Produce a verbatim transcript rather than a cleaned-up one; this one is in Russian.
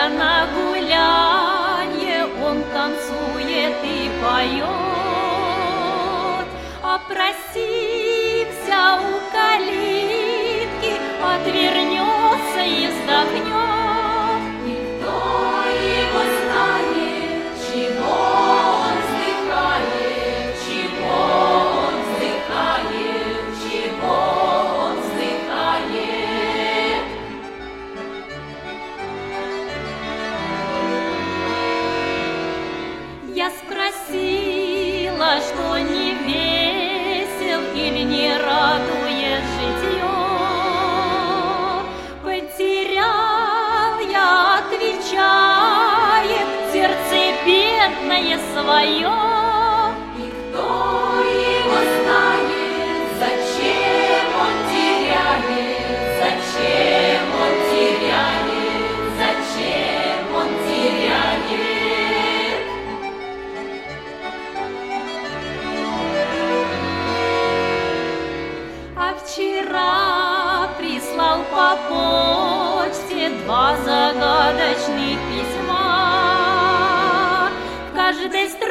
Выходя на гулянье, он танцует и поет. Опросимся у калитки, отвернется и вздохнет. Никто его знает, чего он вздыхает, чего он вздыхает, чего он вздыхает. Я спросила, что не весел или не радует житье. Потерял я, отвечает, сердце бедное свое. И кто его знает, зачем он теряет, зачем он теряет, зачем он теряет. А вчера прислал по почте два загадочных письма. В каждой